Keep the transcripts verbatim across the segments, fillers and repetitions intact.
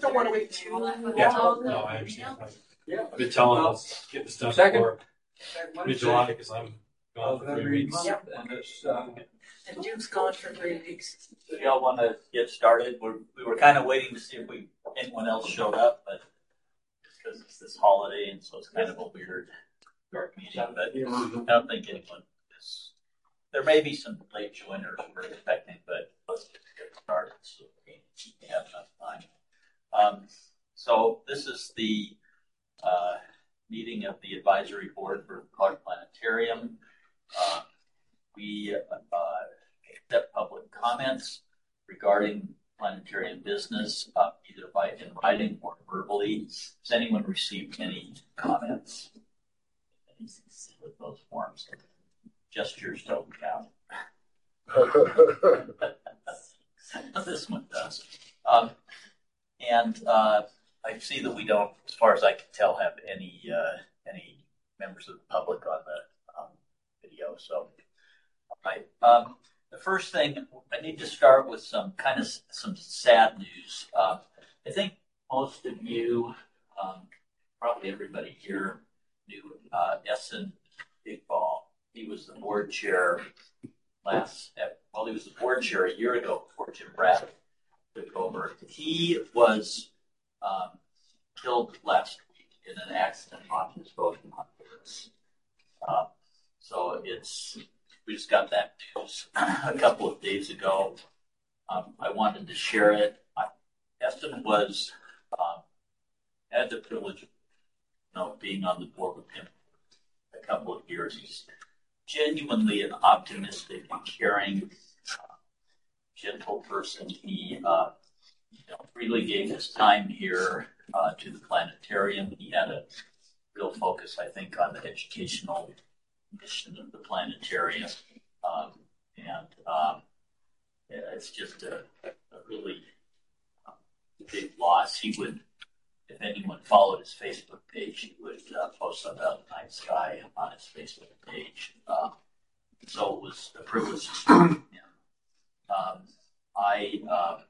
don't want to wait too long. Yeah, no, I understand. I've been telling us get this done before mid-July because I'm gone for three weeks. Yep. And it's, uh, And Duke's gone for three weeks. So y'all want to get started? We're, we were kind of waiting to see if we anyone else showed up, but because it's this holiday and so it's kind of a weird dark meeting. But I don't think anyone is. There may be some late joiners we're expecting, but let's get started so we have enough time. Um, so this is the uh, meeting of the advisory board for Clark Planetarium. Uh, we uh, accept public comments regarding planetarium business, uh, either by in writing or verbally. Has anyone received any comments with those forms? Gestures don't count. This one does. Um, and uh, I see that we don't, as far as I can tell, have any uh, any members of the public on the um, video. So, all right. Um, the first thing, I need to start with some kind of some sad news. Uh, I think most of you, um, probably everybody here, knew uh, Essen Iqbal. He was the board chair last, well, he was the board chair a year ago before Jim Braddock took over. He was um, killed last week in an accident on his voting monitors. Uh, so it's, we just got that news a couple of days ago. Um, I wanted to share it. I, Essen was, um, had the privilege of you know, being on the board with him a couple of years. He's genuinely an optimistic, caring, uh, gentle person. He uh, you know, really gave his time here uh, to the planetarium. He had a real focus, I think, on the educational mission of the planetarium. Um, and um, yeah, it's just a, a really uh, big loss. He would, if anyone followed his Facebook page, he would uh, post about the night sky on his Facebook page. Uh, so it was a privilege to speak with him. Um, I uh,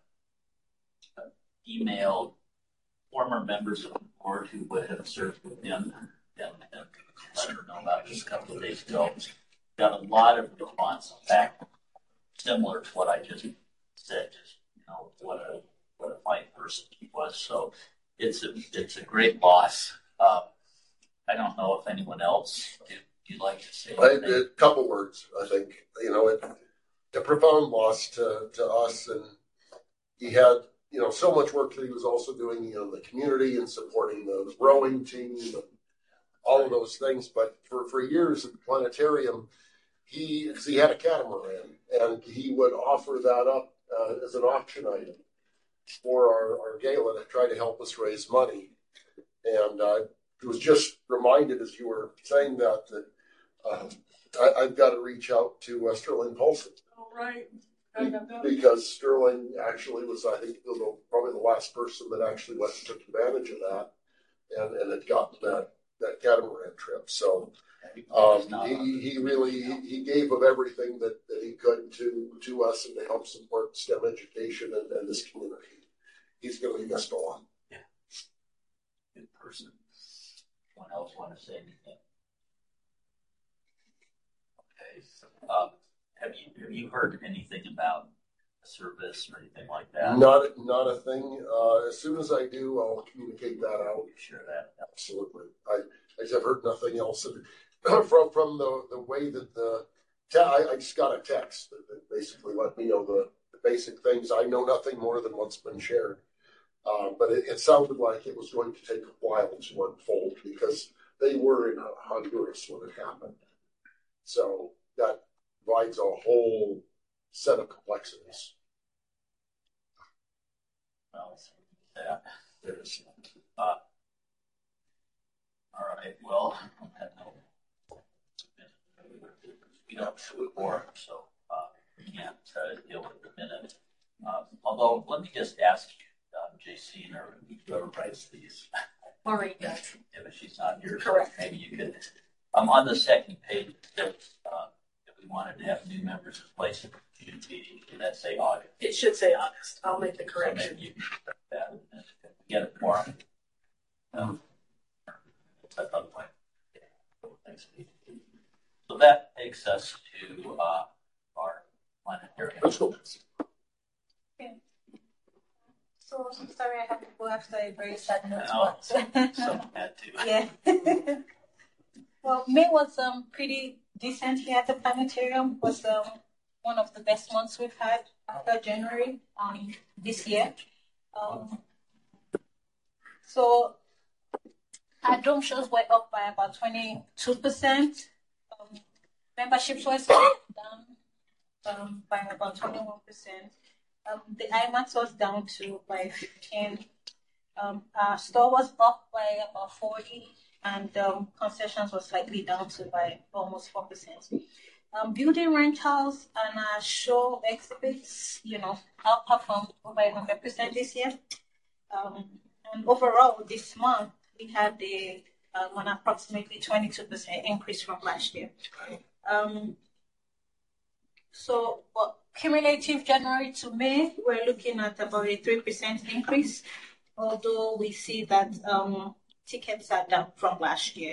emailed former members of the board who would have served with him and, and let them know about this a couple of days ago. Got a lot of response. In fact, similar to what I just said, just you know, what a what a fine person he was. So it's a it's a great loss. Um, I don't know if anyone else would you'd like to say anything. A couple words. I think you know it, a profound loss to to us, and he had you know so much work that he was also doing you know in the community and supporting the, the rowing team, and all of those things. But for for years at the planetarium, he he had a catamaran, and he would offer that up uh, as an auction item for our, our gala to try to help us raise money. And uh, I was just reminded as you were saying that that uh, I, I've got to reach out to uh, Sterling Paulson. All right. Because Sterling actually was, I think, the, probably the last person that actually went and took advantage of that and, and had gotten that, that catamaran trip. So um, he, he really, he gave of everything that, that he could to, to us and to help support STEM education and, and this community. He's going to be missed a lot. Yeah. Good person. Anyone else want to say anything? Okay. Um, have you have you heard anything about a service or anything like that? Not not a thing. Uh, as soon as I do, I'll communicate that out. Share that. Absolutely. I I have heard nothing else from from the the way that the I, I just got a text that, that basically let me know the, the basic things. I know nothing more than what's been shared. Uh, but it, it sounded like it was going to take a while to unfold because they were in Honduras when it happened. So that provides a whole set of complexities. Well, yeah, there's, uh, all right, well, on that note, we don't have a quorum, so uh, we can't uh, deal with the minute. Uh, although, let me just ask you, Um, J C or whoever writes these. Maureen does. If she's not here, Correct. So maybe you could. Um, on the second page, there's, uh, if we wanted to have new members in place of the June meeting, did that say August? It should say August. I'll make the So correction. maybe you can correct that. And if we get so sorry I have to go after a very sad note. No, but- Someone had to. Yeah. Well, May was um pretty decent here at the planetarium. Was um one of the best months we've had after January um this year. Um, so our dome shows were up by about twenty-two percent. Um, memberships was down um by about twenty-one percent. Um, the IMAX was down to by fifteen. Um, our store was up by about forty. And um, concessions were slightly down to by almost four percent. Um, building rentals and our show exhibits, you know, outperformed over one hundred percent this year. Um, and overall, this month, we had a, um, an approximately twenty-two percent increase from last year. Um, so, well, cumulative January to May, we're looking at about a three percent increase, although we see that um, tickets are down from last year.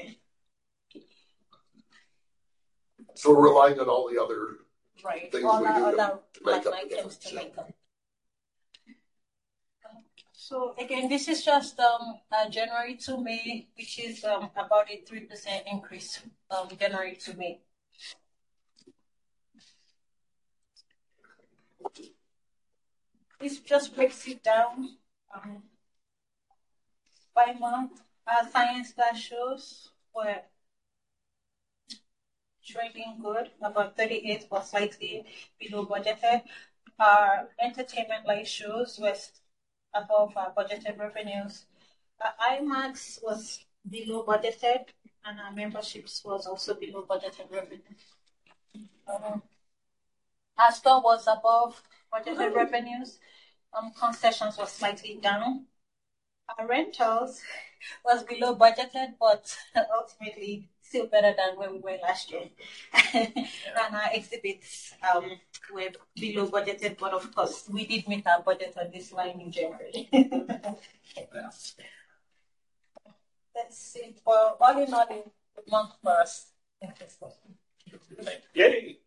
So we're relying on all the other Right. things All we our do to- other to make line up the items to difference, make up. So again, this is just um uh, January to May, which is um about a three percent increase um January to May. This just breaks it down um, by month. Our science class shows were trending good, about thirty-eight or slightly below budgeted. Our entertainment live shows was above our budgeted revenues. Our IMAX was below budgeted, and our memberships was also below budgeted revenue. Um, our store was above budgeted revenues. Um, concessions was slightly down. Our rentals was below budgeted, but ultimately still better than where we were last year. And our exhibits um, were below budgeted, but of course we did meet our budget on this line in January. Yeah. Let's see. Well, all in all, a month for us. Yay!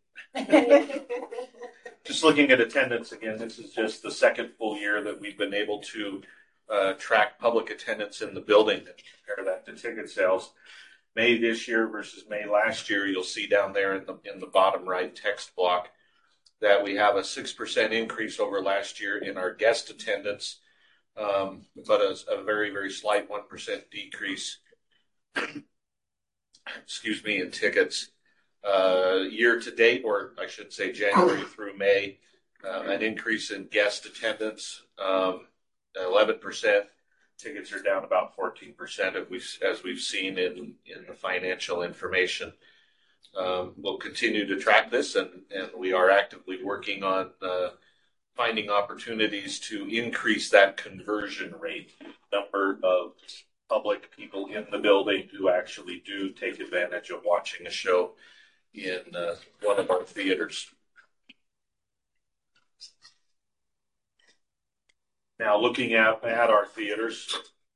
Just looking at attendance again, this is just the second full year that we've been able to uh, track public attendance in the building and compare that to ticket sales. May this year versus May last year, you'll see down there in the in the bottom right text block that we have a six percent increase over last year in our guest attendance, um, but a, a very, very slight one percent decrease, excuse me, in tickets. Uh, year to date, or I should say January through May, uh, an increase in guest attendance, um, eleven percent. Tickets are down about fourteen percent as we've, as we've seen in, in the financial information. Um, we'll continue to track this, and, and we are actively working on uh, finding opportunities to increase that conversion rate, number of public people in the building who actually do take advantage of watching a show in uh, one of our theaters. Now, looking at, at our theaters,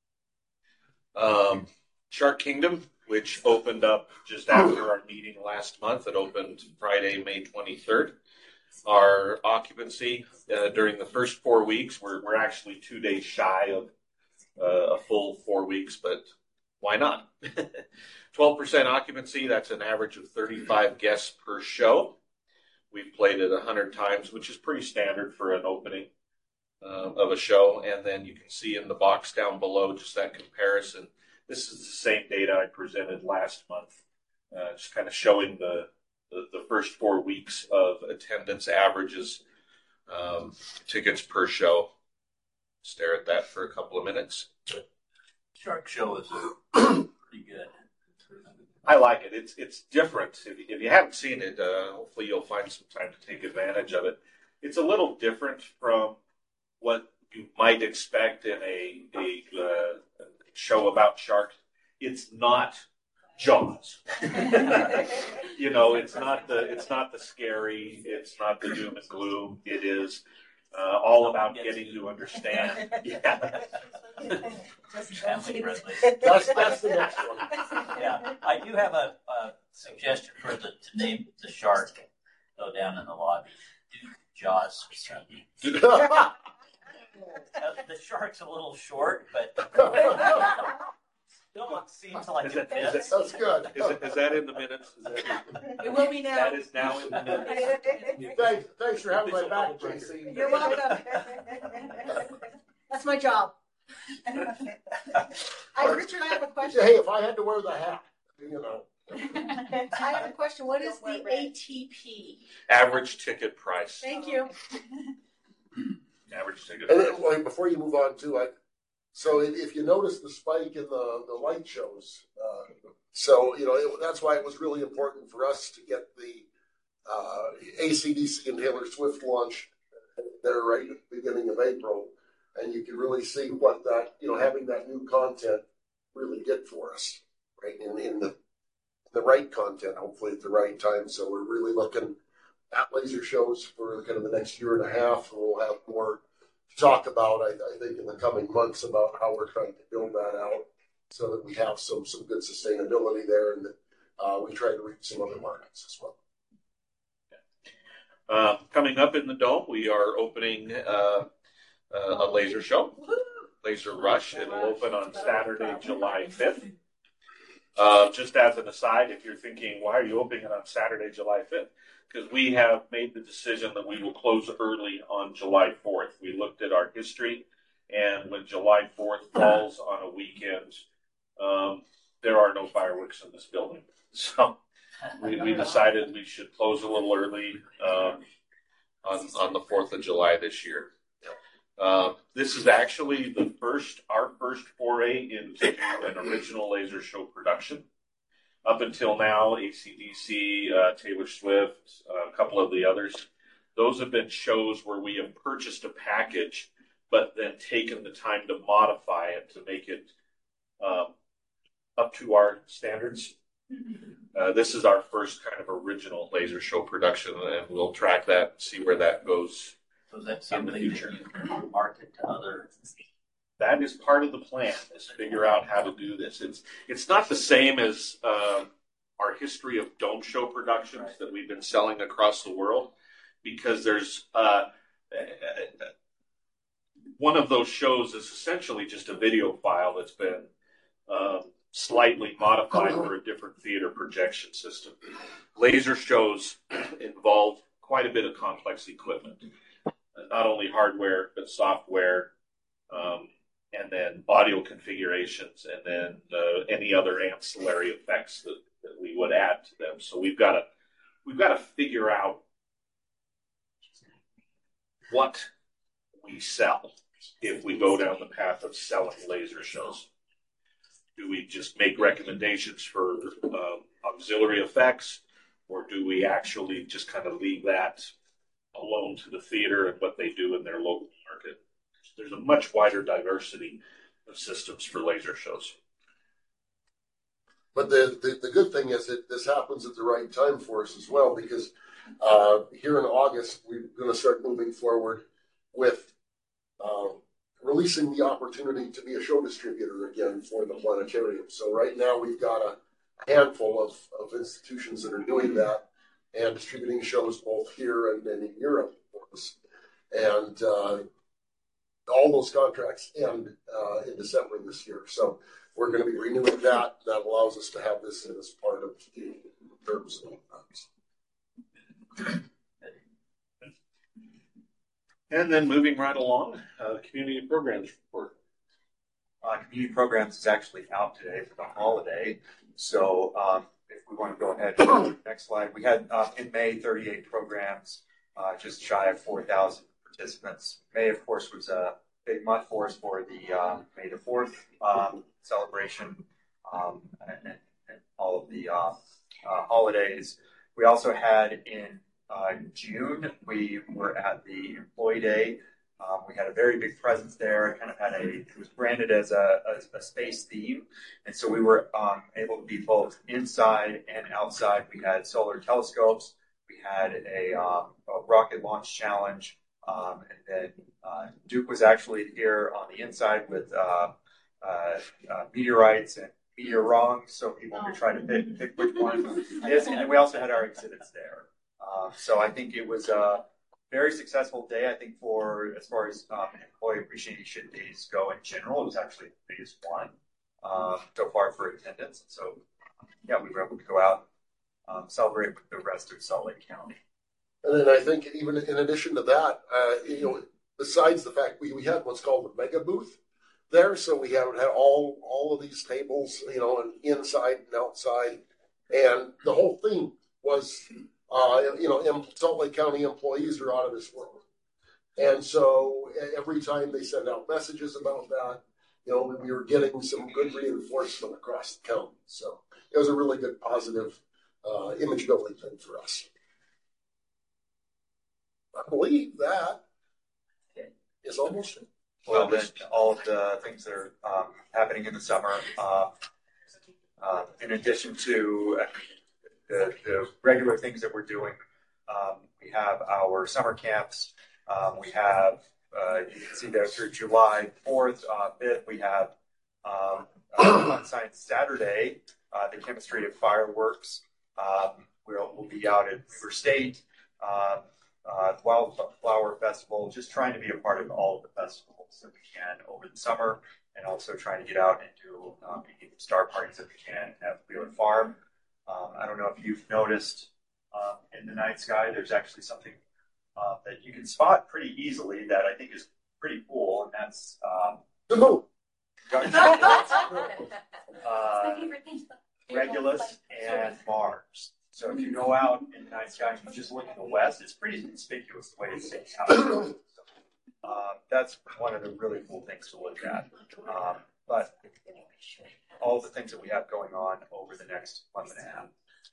um, Shark Kingdom, which opened up just after our meeting last month, it opened Friday, May twenty-third. Our occupancy uh, during the first four weeks, we're, we're actually two days shy of uh, a full four weeks, but why not? twelve percent occupancy, that's an average of thirty-five guests per show. We've played it one hundred times, which is pretty standard for an opening uh, of a show. And then you can see in the box down below just that comparison. This is the same data I presented last month, uh, just kind of showing the, the, the first four weeks of attendance averages, um, tickets per show. Stare at that for a couple of minutes. Shark Show is pretty good. I like it. It's it's different. If you, if you haven't seen it, uh, hopefully you'll find some time to take advantage of it. It's a little different from what you might expect in a a uh, show about sharks. It's not Jaws. You know, it's not the it's not the scary. It's not the doom and gloom. It is uh, all about getting to understand. Yeah. Family friendly. That's, that's the next one. Yeah, I do have a, a suggestion for the to name the shark. Go down in the lobby. Do Jaws. Uh, the shark's a little short, but still seems like Is it it- is it- fits. That's good. Is, it, is that in the minutes? Is that, It will be now. that is now in the minutes. Thanks, thanks for having my Official back, public J C. You're welcome. That's my job. I, Richard, I have a question. Hey, if I had to wear the hat, you know. I have a question. What is the A T P? Average ticket price. Thank you. Average ticket And price. then, well, before you move on too, I, so if, if you notice the spike in the, the light shows, uh, so, you know, it, that's why it was really important for us to get the, uh, A C D C and Taylor Swift launch there right at the beginning of April. And you can really see what that, you know, having that new content really did for us, right? In, in the, the right content, hopefully at the right time. So we're really looking at laser shows for kind of the next year and a half. And we'll have more to talk about, I, I think, in the coming months about how we're trying to build that out so that we have some, some good sustainability there and that uh, we try to reach some other markets as well. Uh, coming up in the Dome, we are opening uh, uh, a laser show, Laser Rush. It'll open on Saturday, July fifth. Uh, just as an aside, if you're thinking, why are you opening it on Saturday, July fifth? Because we have made the decision that we will close early on July fourth. We looked at our history, and when July fourth falls on a weekend, um, there are no fireworks in this building. So we, we decided we should close a little early um, on, on the fourth of July this year. Uh, this is actually the first, our first foray into an original laser show production. Up until now, A C D C, uh, Taylor Swift, uh, a couple of the others, those have been shows where we have purchased a package, but then taken the time to modify it to make it um, up to our standards. Uh, this is our first kind of original laser show production, and we'll track that and see where that goes. So is that In the something that future. you can market to other? That is part of the plan, is to figure out how to do this. It's it's not the same as uh, our history of dome show productions Right. that we've been selling across the world, because there's uh, one of those shows is essentially just a video file that's been um, slightly modified for a different theater projection system. Laser shows involve quite a bit of complex equipment, not only hardware but software. Um, and then audio configurations, and then uh, any other ancillary effects that, that we would add to them. So we've got to we've got to figure out what we sell if we go down the path of selling laser shows. Do we just make recommendations for um, auxiliary effects, or do we actually just kind of leave that alone to the theater and what they do in their local market? There's a much wider diversity of systems for laser shows. But the, the, the good thing is that this happens at the right time for us as well, because uh, here in August, we're going to start moving forward with uh, releasing the opportunity to be a show distributor again for the planetarium. So right now we've got a handful of, of institutions that are doing that and distributing shows both here and, and in Europe for us. And uh, all those contracts end uh, in December this year. So we're going to be renewing that. That allows us to have this as part of the terms of And then moving right along, uh, community programs report. Uh, community programs is actually out today for the holiday. So um, if we want to go ahead to the next slide, we had uh, in May thirty-eight programs, uh, just shy of four thousand participants. May, of course, was a big month for us for the um, May the fourth um, celebration um, and, and all of the uh, uh, holidays. We also had in uh, June, we were at the Employee Day. Um, we had a very big presence there. It kind of had a, it was branded as a, a, a space theme. And so we were um, able to be both inside and outside. We had solar telescopes. We had a, um, a rocket launch challenge. Um, and then uh, Duke was actually here on the inside with uh, uh, uh, meteorites and meteorons, so people could try to pick, pick which one it is. And then we also had our exhibits there. Uh, so I think it was a very successful day, I think, for as far as um, employee appreciation days go in general. It was actually the biggest one um, so far for attendance. And so, yeah, we were able to go out um, celebrate with the rest of Salt Lake County. And then I think even in addition to that, uh, you know, besides the fact we, we had what's called the mega booth there, so we had, had all all of these tables, you know, and inside and outside, and the whole theme was, uh, you know, Salt Lake County employees are out of this world, and so every time they send out messages about that, you know, we were getting some good reinforcement across the county. So it was a really good positive uh, image building thing for us. I believe that is almost it. Well, then all of the things that are um, happening in the summer, uh, uh, in addition to uh, the, the regular things that we're doing, um, we have our summer camps. Um, we have, uh, you can see there through July fourth, uh, fifth, we have um, uh, on Science Saturday, uh, the chemistry of fireworks. Um, we'll, we'll be out at Weaver State. Um, Uh, Wildflower Festival, just trying to be a part of all of the festivals that we can over the summer, and also trying to get out and do um, star parties that we can at Wheeler Farm. Um, I don't know if you've noticed um, in the night sky, there's actually something uh, that you can spot pretty easily that I think is pretty cool, and that's um, the moon. uh, Regulus and Mars. So if you go out in the night sky and you just look in the west, it's pretty conspicuous the way it sticks out. Uh, that's one of the really cool things to look at. Um, but all the things that we have going on over the next month and a half.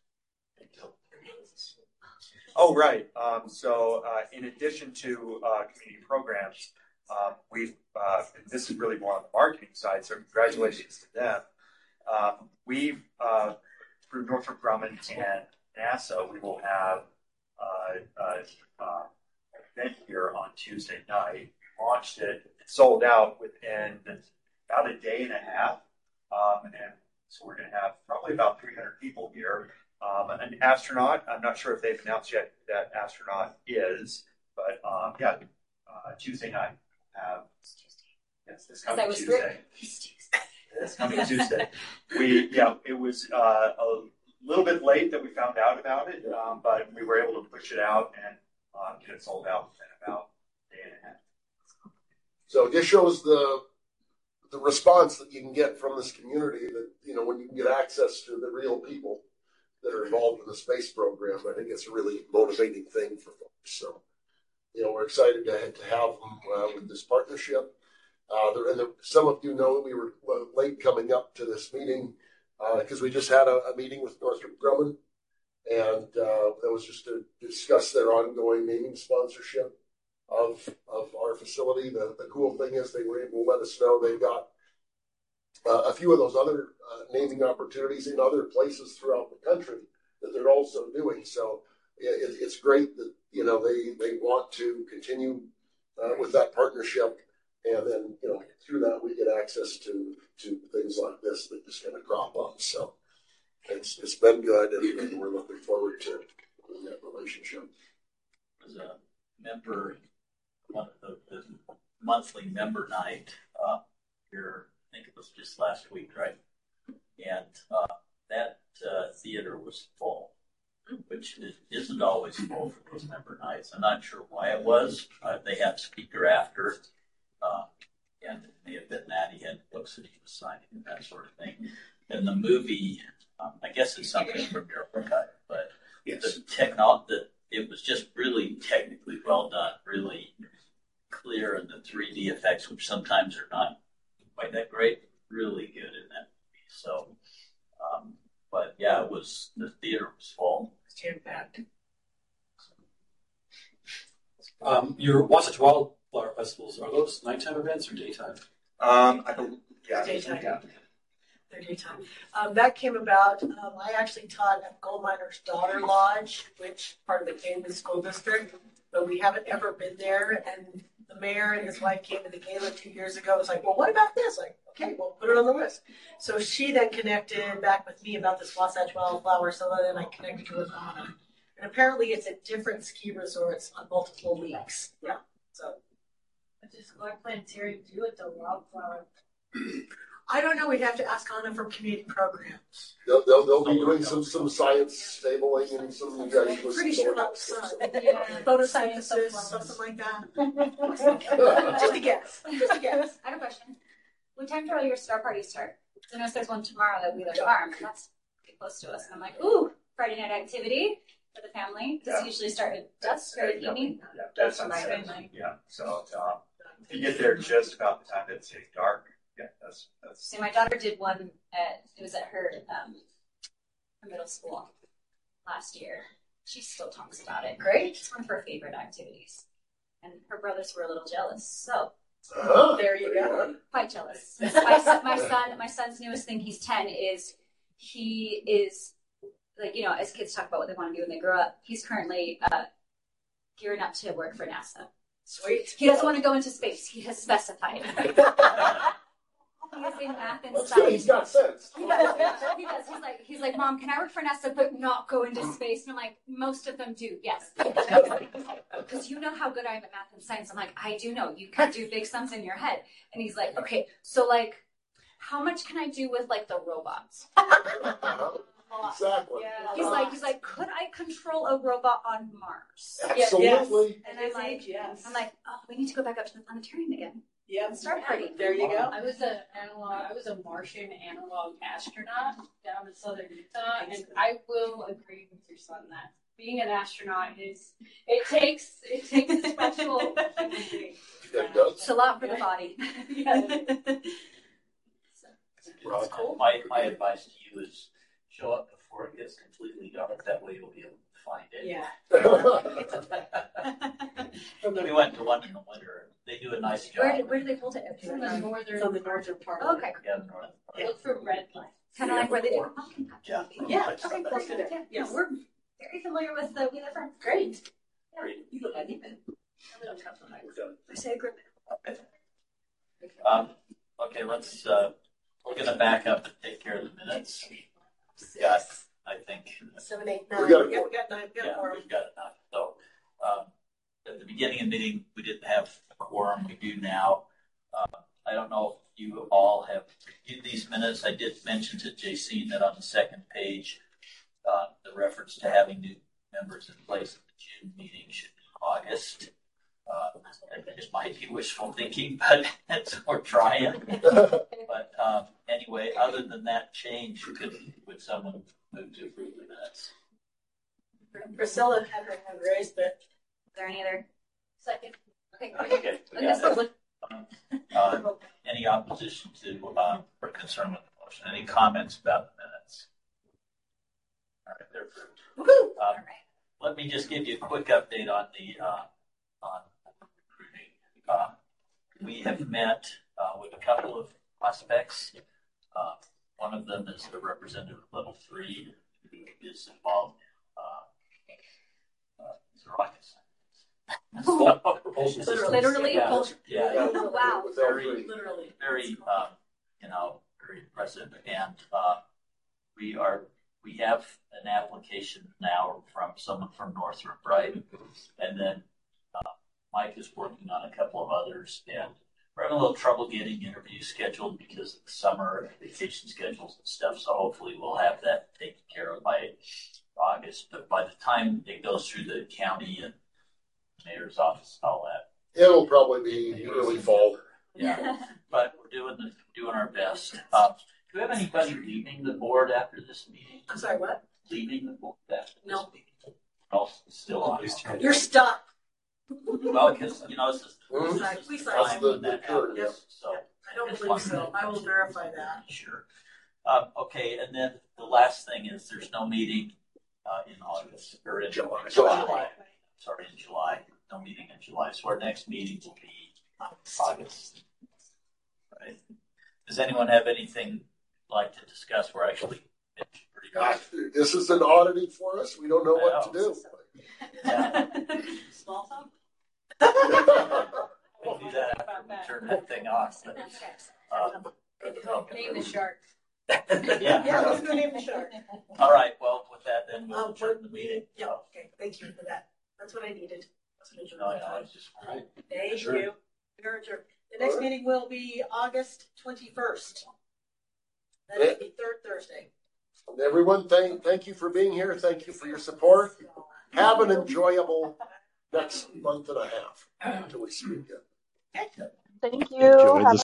Oh, right. Um, so uh, in addition to uh, community programs, um, we've, uh, and this is really more on the marketing side, so congratulations to them. Um, we've, uh, through Northrop Grumman and NASA, we will have uh, uh, uh, an event here on Tuesday night. We launched it, it sold out within about a day and a half. Um, and so we're going to have probably about three hundred people here. Um, an astronaut, I'm not sure if they've announced yet who that astronaut is, but um, yeah, uh, Tuesday night we'll have, yes, this coming Tuesday. This coming Tuesday. We, yeah, it was uh, a little bit late that we found out about it, um, but we were able to push it out and uh, get it sold out in about a day and a half. So it just shows the the response that you can get from this community that, you know, when you can get access to the real people that are involved in the space program. I think it's a really motivating thing for folks. So, you know, we're excited to, to have them uh, with this partnership. Uh, there, and there, some of you know we were late coming up to this meeting because uh, we just had a, a meeting with Northrop Grumman, and uh, that was just to discuss their ongoing naming sponsorship of of our facility. The, the cool thing is they were able to let us know they've got uh, a few of those other uh, naming opportunities in other places throughout the country that they're also doing. So it, it's great that, you know, they, they want to continue uh, with that partnership. And then, you know, through that, we get access to, to things like this that just kind of crop up. So it's, it's been good, and, and we're looking forward to that relationship. As a member, one of the, the monthly member night uh, here, I think it was just last week, right? And uh, that uh, theater was full, which isn't always full for those member nights. I'm not sure why it was. Uh, they had a speaker after. Uh, and it may have been that he had books that he was signing and that sort of thing. And the movie, um, I guess it's something from your cut, but yes. the techno- the, it was just really technically well done, really clear, and the three D effects, which sometimes are not quite that great, really good in that movie. So, um, but yeah, it was, the theater was full. It's jam-packed. Um, your Wasatch Wildflower Festivals, are those nighttime events or daytime? Um, I believe, yeah. Daytime. Yeah. They're daytime. Um, that came about, um, I actually taught at Gold Miner's Daughter Lodge, which part of the Cayman School District, but we haven't ever been there. And the mayor and his wife came to the gala two years ago. It was like, well, what about this? Like, okay, we'll put it on the list. So she then connected back with me about this Wasatch Wildflower, so then I connected her with Anna. And apparently it's at different ski resorts on multiple weeks. Yeah. So What does Clark Planetarium do at the wildflower? I don't know. We'd have to ask Anna from community programs. They'll, they'll, they'll be doing some, some science stabling and some. You guys I'm pretty sure that was sun. Yeah. Photosynthesis, something like that. Just a guess. Just a guess. I have a question. What time do all your star parties start? I noticed there's one tomorrow at Wheeler Farm. That's pretty close to us. And I'm like, ooh, Friday night activity for the family. Does Yeah. it usually start at dusk or at evening? Yeah, that's sunset. Yeah, so um, if you get there just about the time that it's getting dark, yeah, that's that's. So my daughter did one at, it was at her, um, her middle school last year. She still talks about it. Great. It's one of her favorite activities. And her brothers were a little jealous. So Uh-huh. There you go. quite jealous. My son, my son, my son's newest thing. He's ten. Is he is like you know, as kids talk about what they want to do when they grow up. He's currently uh, gearing up to work for NASA. Sweet. He doesn't want to go into space. He has specified. He is in math and That's good. He's science. got sense. He does. He does. He's like, he's like, Mom, can I work for NASA but not go into space? And I'm like, most of them do, yes. Because you know how good I am at math and science. I'm like, I do know. You can do big sums in your head. And he's like, okay, so like, how much can I do with like the robots? Exactly. Yeah. He's like, he's like, could I control a robot on Mars? Absolutely. And I'm like, yes. I'm like, oh, we need to go back up to the planetarium again. Yeah. Start party. There you go. I was a analog. I was a Martian analog astronaut down in southern Utah, and I will agree with your son that being an astronaut is it takes it takes a special human being. It does. It's a lot for the body. Yeah. Right. Cool. My, my advice to you is show up before it gets completely dark. That way you'll be able to find it. Yeah. We went to one in the winter. They do a nice job. Where did, where do they hold it? It's in the northern. It's on the northern part. Oh, okay. Yeah, the northern part. Look for red lights. Kind of like where they do pumpkin patch. Yeah. Yeah. Okay, Close to perfect. there. Yeah. Yeah, we're Very familiar with the Wheeler Farm. great. Very- You look like even. I say agree. Um, okay, let's, uh, we're gonna back up and take care of the minutes. Got, I think, Seven, eight, We nine. got a Yeah, we got nine. We got a yeah, quorum. we've got enough. So, um, at the beginning of the meeting, we didn't have a quorum. We do now. Uh, I don't know if you all have reviewed these minutes. I did mention to J C that on the second page, uh, the reference to having new members in place at the June meeting should be August. Uh, it might be wishful thinking, but it's, we're trying. But um, anyway, other than that change, could would someone move to approve the minutes? Priscilla had her hand raised, but Is there any other? Second. Okay. Okay. we got it. Um, uh, any opposition to uh, or concern with the motion? Any comments about the minutes? All right, they're approved. woohoo! Um, let me just give you a quick update on the uh, on recruiting. Uh, we have met uh, with a couple of prospects. Uh, one of them is the representative of level three, who is involved in uh, uh, Xerox. Literally. Literally? Yeah, yeah, Oh, wow. very, Literally. very, uh, you know, very impressive. And uh, we are, we have an application now from someone from Northrop, right? And then uh, Mike is working on a couple of others, and we're having a little trouble getting interviews scheduled because of the summer vacation schedules and stuff. So hopefully we'll have that taken care of by August. But by the time it goes through the county and mayor's office and all that, It'll probably be early fall. yeah, but we're doing the, doing our best. Um, do we have anybody leaving the board after this meeting? I'm sorry, what? Leaving the board after this No. meeting? Oh, still on. You're stuck. Well, because you know this is, Mhm. this is We the signed. time when that That's the- the happens. Yep. So I don't believe so. I will verify that. sure. Um, okay, and then the last thing is there's no meeting uh, in August or in July. July. Sorry, in July. No meeting in July. So our next meeting will be August. Right. Does anyone have anything like to discuss? We're actually pretty Gosh, good. this is an oddity for us. We don't know what to do. Yeah. Small talk? We'll do that after we turn that thing off. But, uh, Name the shark. Yeah. Yeah, let's go name the shark. All right, well, with that, then we'll Um, adjourn the meeting. Yeah, okay, thank you for that. That's what I needed. That's what I No, needed. no, it's just. Thank Sure. you. You're adjourned. The next meeting will be August twenty-first. That'll be third Thursday. Everyone, thank, thank you for being here. Thank you for your support. Have an enjoyable next month and a half until we speak again. Okay. Thank you. Have